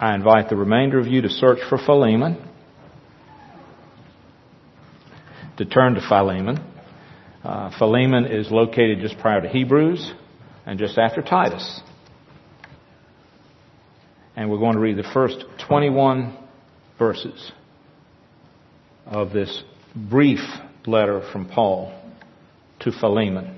I invite the remainder of you to search for Philemon, to turn to Philemon. Philemon is located just prior to Hebrews and just after Titus. And we're going to read the first 21 verses of this brief letter from Paul to Philemon.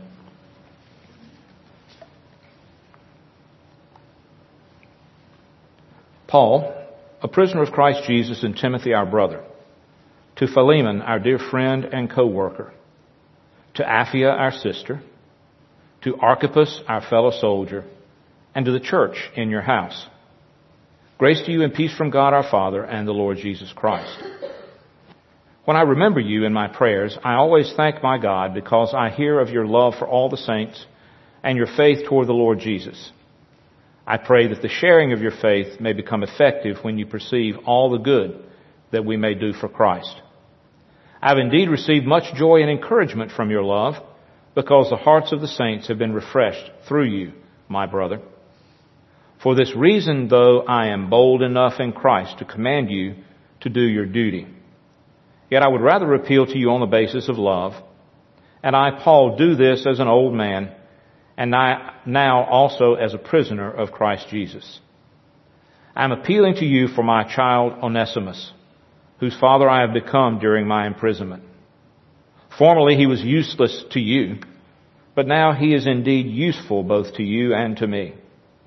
Paul, a prisoner of Christ Jesus, and Timothy our brother, to Philemon our dear friend and co-worker, to Apphia our sister, to Archippus our fellow soldier, and to the church in your house. Grace to you and peace from God our Father and the Lord Jesus Christ. When I remember you in my prayers, I always thank my God because I hear of your love for all the saints and your faith toward the Lord Jesus. I pray that the sharing of your faith may become effective when you perceive all the good that we may do for Christ. I've indeed received much joy and encouragement from your love because the hearts of the saints have been refreshed through you, my brother. For this reason, though, I am bold enough in Christ to command you to do your duty. Yet I would rather appeal to you on the basis of love. And I, Paul, do this as an old man, and now also as a prisoner of Christ Jesus. I am appealing to you for my child Onesimus, whose father I have become during my imprisonment. Formerly he was useless to you, but now he is indeed useful both to you and to me.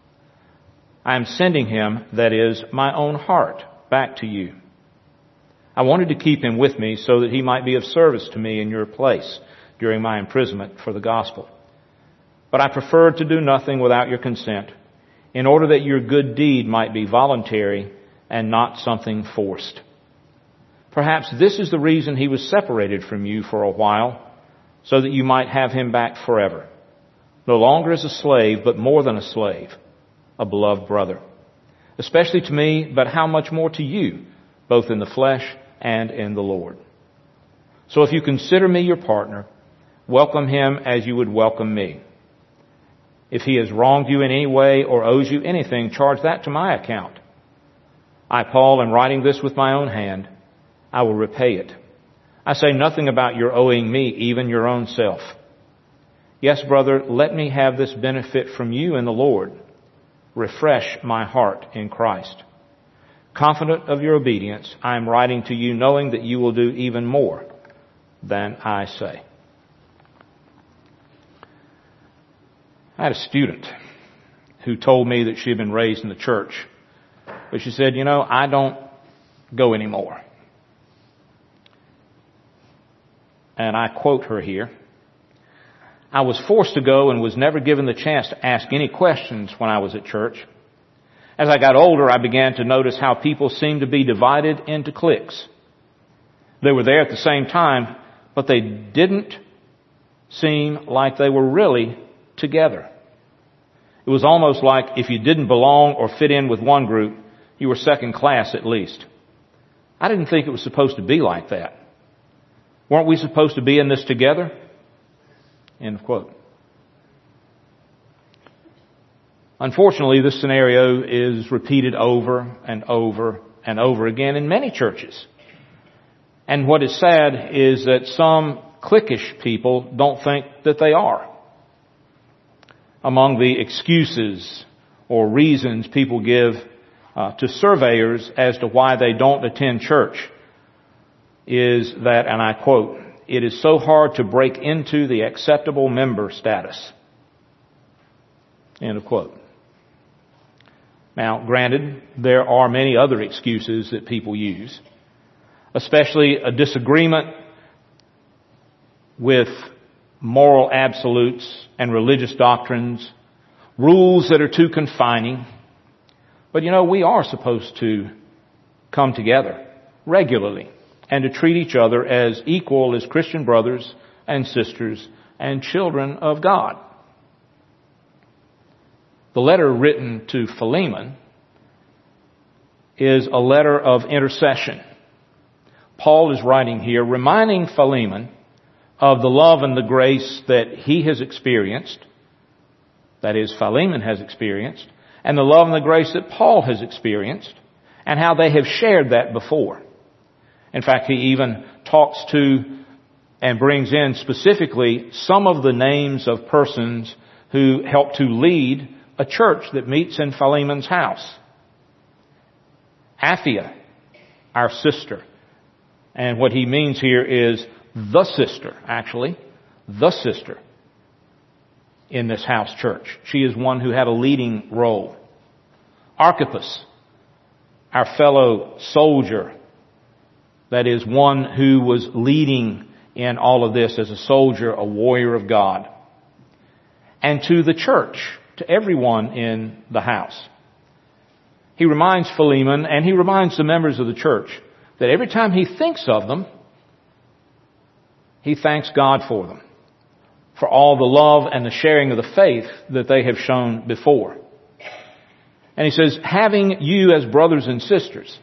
I am sending him, that is, my own heart, back to you. I wanted to keep him with me so that he might be of service to me in your place during my imprisonment for the gospel. But I preferred to do nothing without your consent, in order that your good deed might be voluntary and not something forced. Perhaps this is the reason he was separated from you for a while, so that you might have him back forever, no longer as a slave, but more than a slave, a beloved brother, especially to me, but how much more to you, both in the flesh and in the Lord. So if you consider me your partner, welcome him as you would welcome me. If he has wronged you in any way or owes you anything, charge that to my account. I, Paul, am writing this with my own hand. I will repay it. I say nothing about your owing me, even your own self. Yes, brother, let me have this benefit from you in the Lord. Refresh my heart in Christ. Confident of your obedience, I am writing to you knowing that you will do even more than I say. I had a student who told me that she had been raised in the church, but she said, I don't go anymore. And I quote her here, I was forced to go and was never given the chance to ask any questions when I was at church. As I got older, I began to notice how people seemed to be divided into cliques. They were there at the same time, but they didn't seem like they were really together. It was almost like if you didn't belong or fit in with one group, you were second class at least. I didn't think it was supposed to be like that. Weren't we supposed to be in this together? End of quote. Unfortunately, this scenario is repeated over and over and over again in many churches. And what is sad is that some cliquish people don't think that they are. Among the excuses or reasons people give to surveyors as to why they don't attend church is that, and I quote, it is so hard to break into the acceptable member status. End of quote. Now, granted, there are many other excuses that people use, especially a disagreement with moral absolutes and religious doctrines, rules that are too confining. But we are supposed to come together regularly and to treat each other as equal as Christian brothers and sisters and children of God. The letter written to Philemon is a letter of intercession. Paul is writing here, reminding Philemon of the love and the grace that he has experienced, that is, Philemon has experienced, and the love and the grace that Paul has experienced, and how they have shared that before. In fact, he even talks to and brings in specifically some of the names of persons who help to lead a church that meets in Philemon's house. Apphia, our sister. And what he means here is the sister, actually. The sister in this house church. She is one who had a leading role. Archippus, our fellow soldier. That is one who was leading in all of this as a soldier, a warrior of God. And to the church, to everyone in the house. He reminds Philemon and he reminds the members of the church that every time he thinks of them, he thanks God for them, for all the love and the sharing of the faith that they have shown before. And he says, having you as brothers and sisters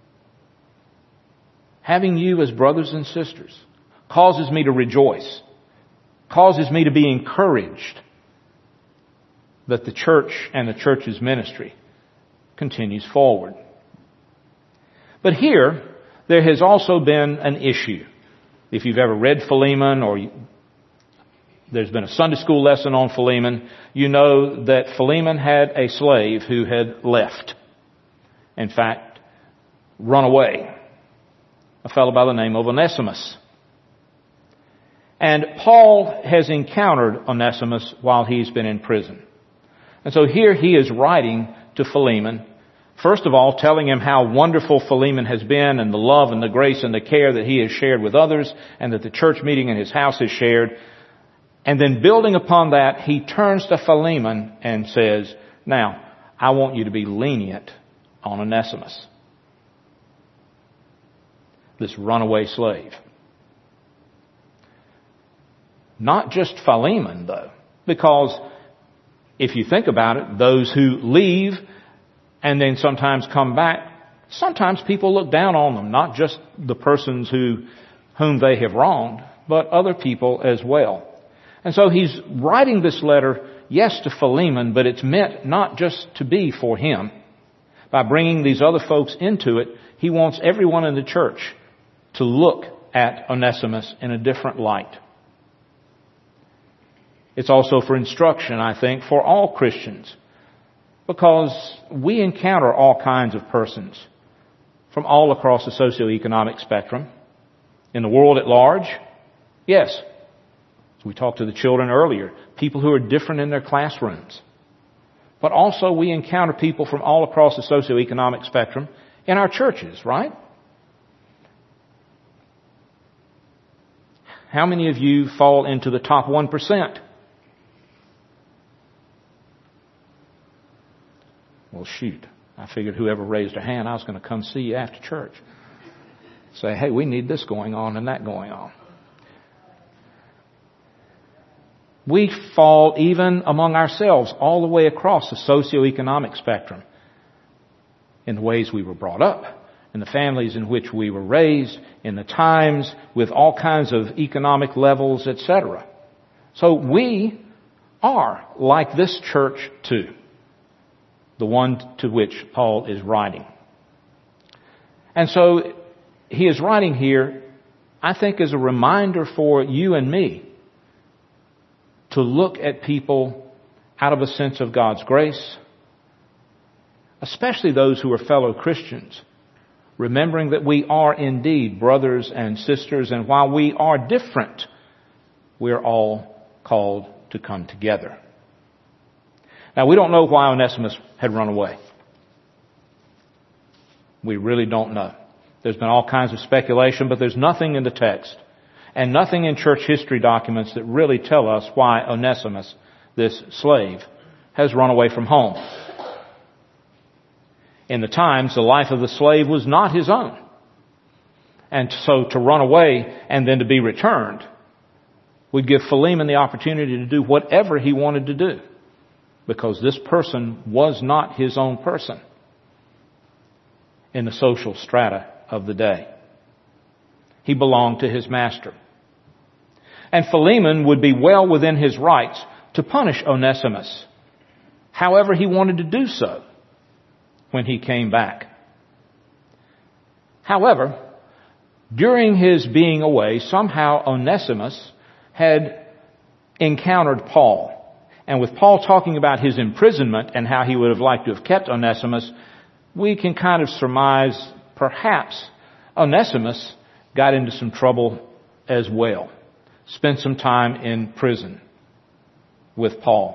causes me to rejoice, causes me to be encouraged that the church and the church's ministry continues forward. But here, there has also been an issue. If you've ever read Philemon or there's been a Sunday school lesson on Philemon, you know that Philemon had a slave who had left. In fact, run away. A fellow by the name of Onesimus. And Paul has encountered Onesimus while he's been in prison. And so here he is writing to Philemon, first of all telling him how wonderful Philemon has been and the love and the grace and the care that he has shared with others and that the church meeting in his house has shared. And then building upon that, he turns to Philemon and says, now, I want you to be lenient on Onesimus, this runaway slave. Not just Philemon, though, because if you think about it, those who leave and then sometimes come back, sometimes people look down on them, not just the persons whom they have wronged, but other people as well. And so he's writing this letter, yes, to Philemon, but it's meant not just to be for him. By bringing these other folks into it, he wants everyone in the church to look at Onesimus in a different light. It's also for instruction, I think, for all Christians, because we encounter all kinds of persons from all across the socioeconomic spectrum. In the world at large, yes. As we talked to the children earlier, people who are different in their classrooms. But also we encounter people from all across the socioeconomic spectrum in our churches, right? How many of you fall into the top 1%? Well, shoot. I figured whoever raised a hand, I was going to come see you after church. Say, hey, we need this going on and that going on. We fall even among ourselves all the way across the socioeconomic spectrum in the ways we were brought up, in the families in which we were raised, in the times with all kinds of economic levels, etc. So we are like this church too, the one to which Paul is writing. And so he is writing here, I think, as a reminder for you and me to look at people out of a sense of God's grace, especially those who are fellow Christians, remembering that we are indeed brothers and sisters, and while we are different, we're all called to come together. Now, we don't know why Onesimus had run away. We really don't know. There's been all kinds of speculation, but there's nothing in the text and nothing in church history documents that really tell us why Onesimus, this slave, has run away from home. In the times, the life of the slave was not his own. And so to run away and then to be returned would give Philemon the opportunity to do whatever he wanted to do, because this person was not his own person in the social strata of the day. He belonged to his master. And Philemon would be well within his rights to punish Onesimus, however he wanted to do so when he came back. However, during his being away, somehow Onesimus had encountered Paul. And with Paul talking about his imprisonment and how he would have liked to have kept Onesimus, we can kind of surmise perhaps Onesimus got into some trouble as well. Spent some time in prison with Paul.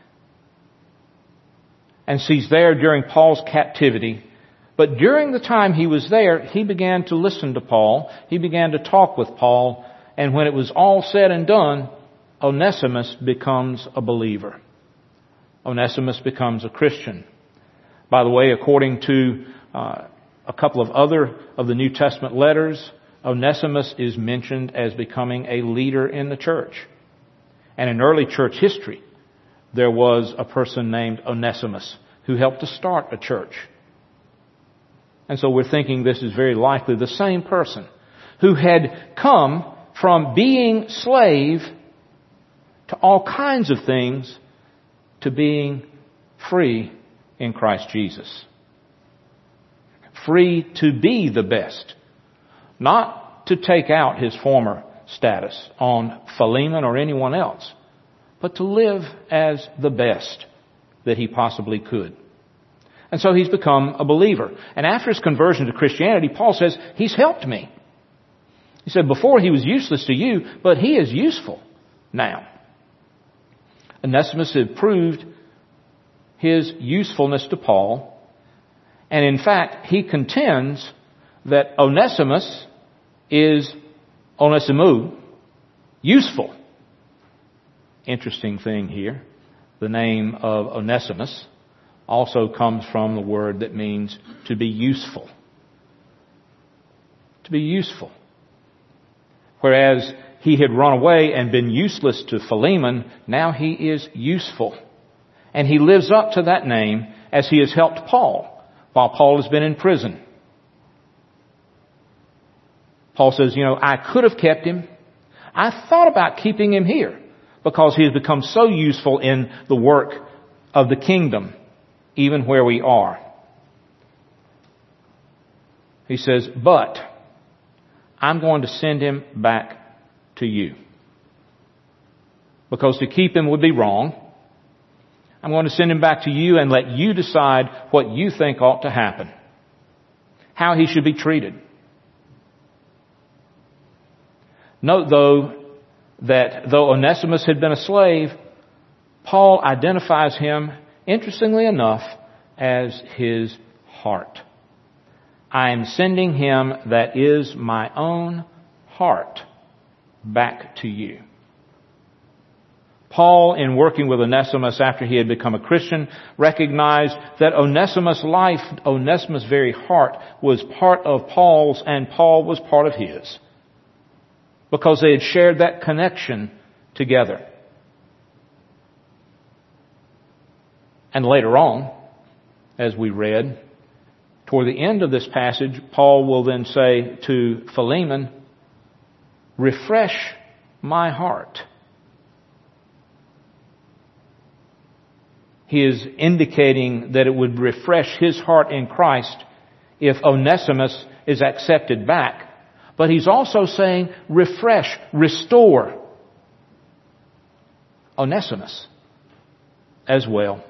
And so he's there during Paul's captivity. But during the time he was there, he began to listen to Paul. He began to talk with Paul. And when it was all said and done, Onesimus becomes a believer. Onesimus becomes a Christian. By the way, according to a couple of other of the New Testament letters, Onesimus is mentioned as becoming a leader in the church. And in early church history, there was a person named Onesimus who helped to start a church. And so we're thinking this is very likely the same person who had come from being slave to all kinds of things to being free in Christ Jesus. Free to be the best. Not to take out his former status on Philemon or anyone else, but to live as the best that he possibly could. And so he's become a believer. And after his conversion to Christianity, Paul says, he's helped me. He said, before he was useless to you, but he is useful now. Onesimus had proved his usefulness to Paul. And in fact, he contends that Onesimus is Onesimu, useful. Interesting thing here. The name of Onesimus also comes from the word that means to be useful. To be useful. Whereas he had run away and been useless to Philemon, now he is useful. And he lives up to that name as he has helped Paul while Paul has been in prison. Paul says, I could have kept him. I thought about keeping him here because he has become so useful in the work of the kingdom, even where we are. He says, but I'm going to send him back to you. Because to keep him would be wrong. I'm going to send him back to you and let you decide what you think ought to happen. How he should be treated. Note, though, that though Onesimus had been a slave, Paul identifies him, interestingly enough, as his heart. I am sending him that is my own heart back to you. Paul, in working with Onesimus after he had become a Christian, recognized that Onesimus' life, Onesimus' very heart, was part of Paul's and Paul was part of his. Because they had shared that connection together. And later on, as we read, toward the end of this passage, Paul will then say to Philemon, refresh my heart. He is indicating that it would refresh his heart in Christ if Onesimus is accepted back. But he's also saying, refresh, restore Onesimus as well.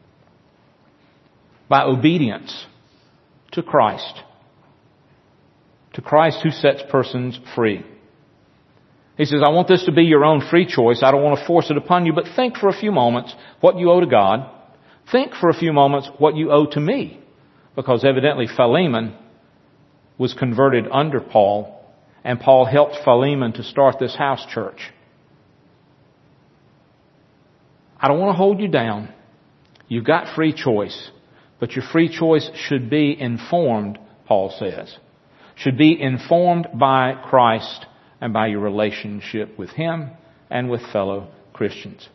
By obedience to Christ. To Christ who sets persons free. He says, I want this to be your own free choice. I don't want to force it upon you, but think for a few moments what you owe to God. Think for a few moments what you owe to me. Because evidently Philemon was converted under Paul, and Paul helped Philemon to start this house church. I don't want to hold you down. You've got free choice. But your free choice should be informed, Paul says. Should be informed by Christ and by your relationship with Him and with fellow Christians.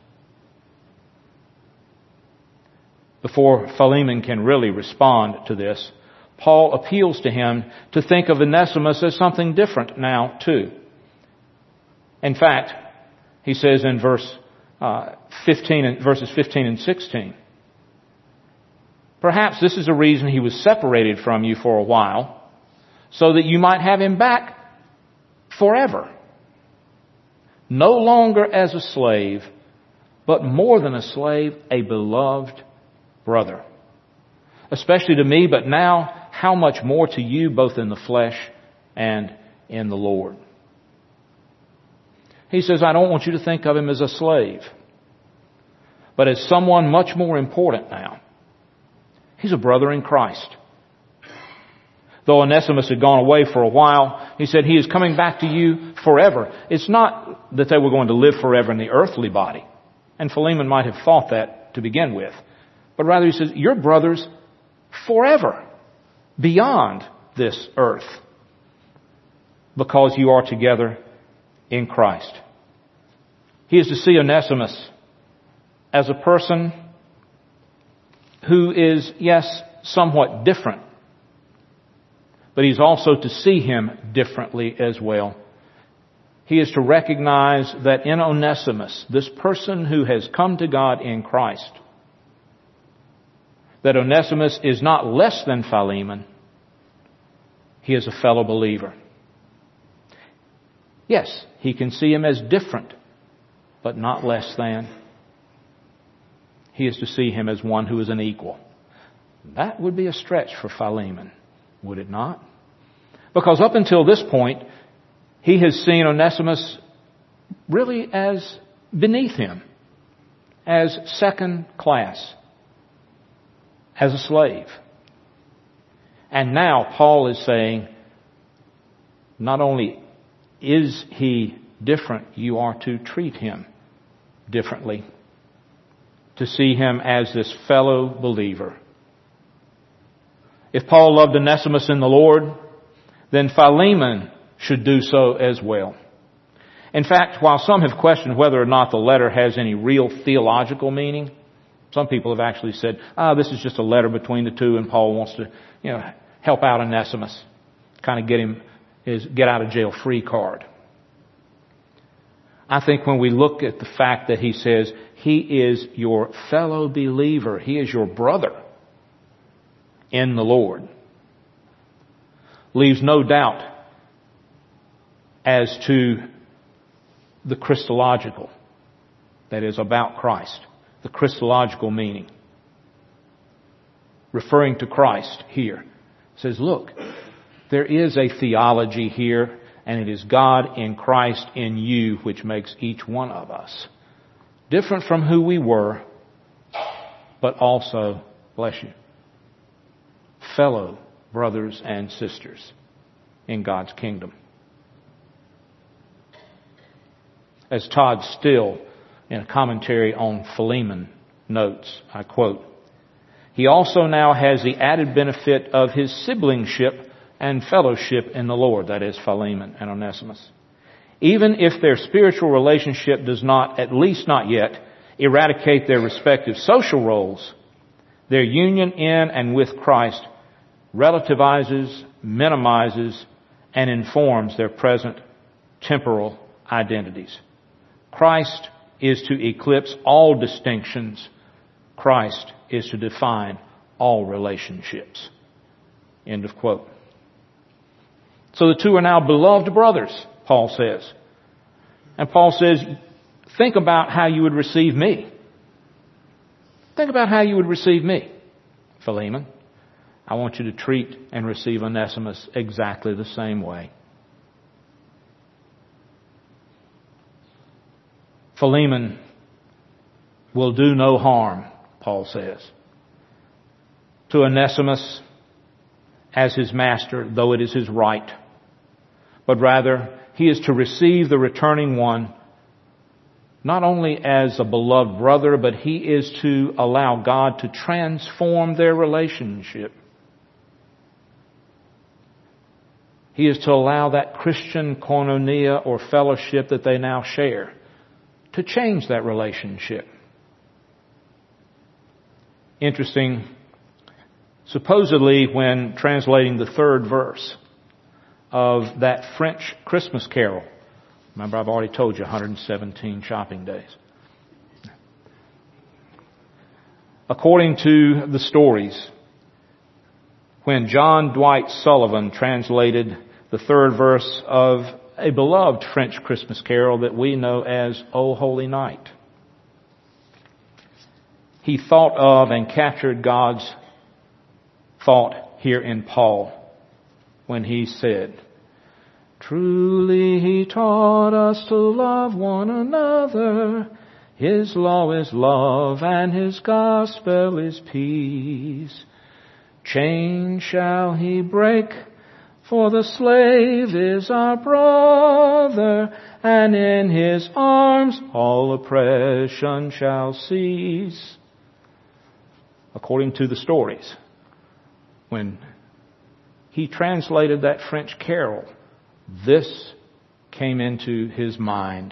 Before Philemon can really respond to this, Paul appeals to him to think of Onesimus as something different now too. In fact, he says in verses 15 and 16, perhaps this is a reason he was separated from you for a while, so that you might have him back forever. No longer as a slave, but more than a slave, a beloved brother. Especially to me, but now how much more to you, both in the flesh and in the Lord. He says, I don't want you to think of him as a slave, but as someone much more important now. He's a brother in Christ. Though Onesimus had gone away for a while, he said he is coming back to you forever. It's not that they were going to live forever in the earthly body. And Philemon might have thought that to begin with. But rather he says, you're brothers forever, beyond this earth, because you are together in Christ. He is to see Onesimus as a person who is, yes, somewhat different, but he's also to see him differently as well. He is to recognize that in Onesimus, this person who has come to God in Christ, that Onesimus is not less than Philemon. He is a fellow believer. Yes, he can see him as different, but not less than. He is to see him as one who is an equal. That would be a stretch for Philemon, would it not? Because up until this point, he has seen Onesimus really as beneath him, as second class, as a slave. And now Paul is saying, not only is he different, you are to treat him differently, to see him as this fellow believer. If Paul loved Onesimus in the Lord, then Philemon should do so as well. In fact, while some have questioned whether or not the letter has any real theological meaning, some people have actually said, this is just a letter between the two and Paul wants to, help out Onesimus, kind of get him his get out of jail free card. I think when we look at the fact that he says, he is your fellow believer, he is your brother in the Lord, leaves no doubt as to the Christological, that is about Christ, the Christological meaning. Referring to Christ here, says, look, there is a theology here, and it is God in Christ in you which makes each one of us different from who we were, but also, bless you, fellow brothers and sisters in God's kingdom. As Todd Still, in a commentary on Philemon, notes, I quote, he also now has the added benefit of his siblingship and fellowship in the Lord, that is Philemon and Onesimus. Even if their spiritual relationship does not, at least not yet, eradicate their respective social roles, their union in and with Christ relativizes, minimizes, and informs their present temporal identities. Christ is to eclipse all distinctions. Christ is to define all relationships. End of quote. So the two are now beloved brothers, Paul says. And Paul says, think about how you would receive me. Think about how you would receive me, Philemon. I want you to treat and receive Onesimus exactly the same way. Philemon will do no harm, Paul says, to Onesimus as his master, though it is his right. But rather, he is to receive the returning one not only as a beloved brother, but he is to allow God to transform their relationship. He is to allow that Christian koinonia or fellowship that they now share to change that relationship. Interesting. Supposedly, when translating the third verse of that French Christmas carol, remember I've already told you 117 shopping days. According to the stories, when John Dwight Sullivan translated the third verse of a beloved French Christmas carol that we know as O Holy Night. He thought of and captured God's thought here in Paul when he said, "Truly He taught us to love one another. His law is love and His gospel is peace. Chains shall He break, for the slave is our brother, and in His arms all oppression shall cease." According to the stories, when he translated that French carol, this came into his mind.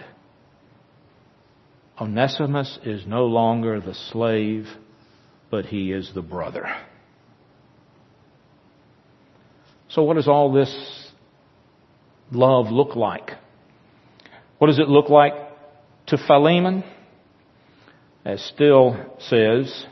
Onesimus is no longer the slave, but he is the brother. So what does all this love look like? What does it look like to Philemon? As Still says,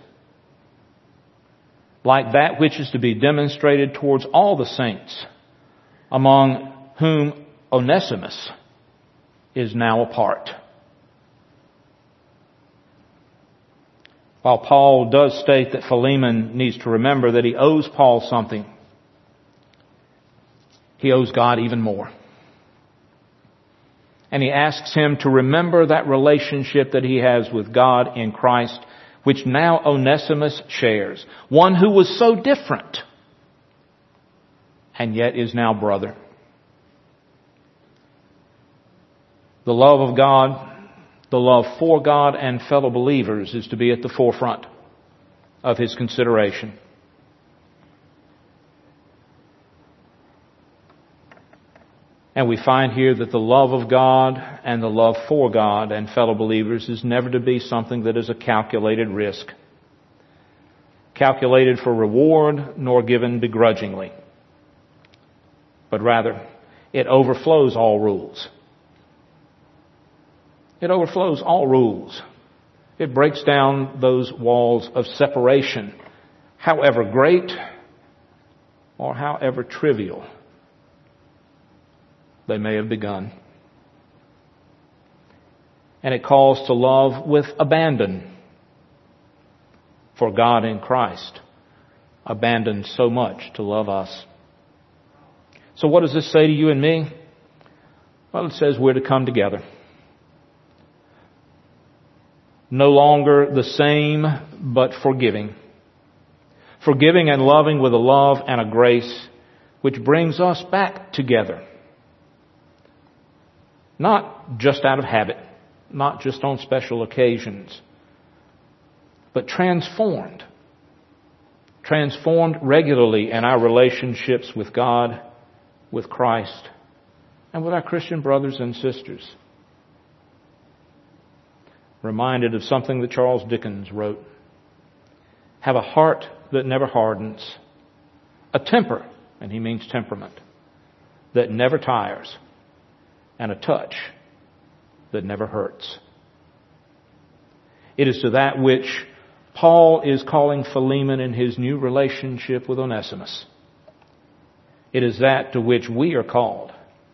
like that which is to be demonstrated towards all the saints, among whom Onesimus is now a part. While Paul does state that Philemon needs to remember that he owes Paul something, he owes God even more. And he asks him to remember that relationship that he has with God in Christ, which now Onesimus shares. One who was so different, and yet is now brother. The love of God, the love for God and fellow believers is to be at the forefront of his consideration. And we find here that the love of God and the love for God and fellow believers is never to be something that is a calculated risk, calculated for reward, nor given begrudgingly. But rather, it overflows all rules. It overflows all rules. It breaks down those walls of separation, however great or however trivial they may have begun. And it calls to love with abandon. For God in Christ abandoned so much to love us. So what does this say to you and me? Well, it says we're to come together. No longer the same, but forgiving. Forgiving and loving with a love and a grace which brings us back together. Not just out of habit, not just on special occasions, but transformed. Transformed regularly in our relationships with God, with Christ, and with our Christian brothers and sisters. Reminded of something that Charles Dickens wrote. Have a heart that never hardens, a temper, and he means temperament, that never tires, and a touch that never hurts. It is to that which Paul is calling Philemon in his new relationship with Onesimus. It is that to which we are called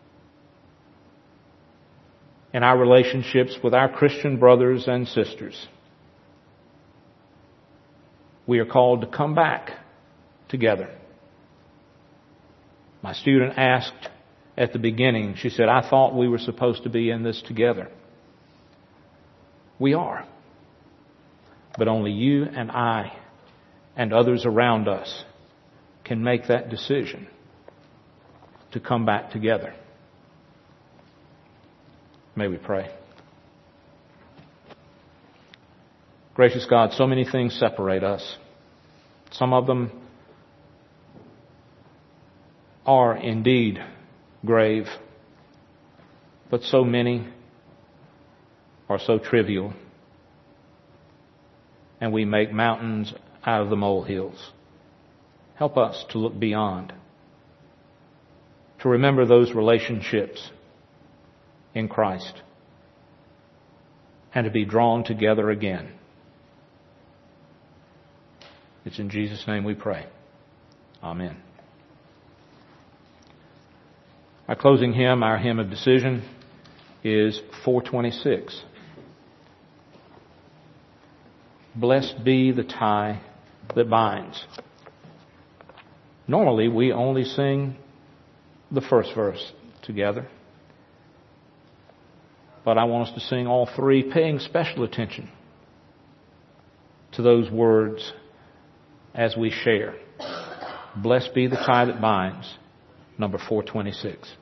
in our relationships with our Christian brothers and sisters. We are called to come back together. My student asked at the beginning, she said, I thought we were supposed to be in this together. We are. But only you and I and others around us can make that decision to come back together. May we pray. Gracious God, so many things separate us. Some of them are indeed grave, but so many are so trivial, and we make mountains out of the molehills. Help us to look beyond, to remember those relationships in Christ, and to be drawn together again. It's in Jesus' name we pray. Amen. Our closing hymn, our hymn of decision, is 426. Blessed be the tie that binds. Normally, we only sing the first verse together. But I want us to sing all three, paying special attention to those words as we share. Blessed be the tie that binds, number 426.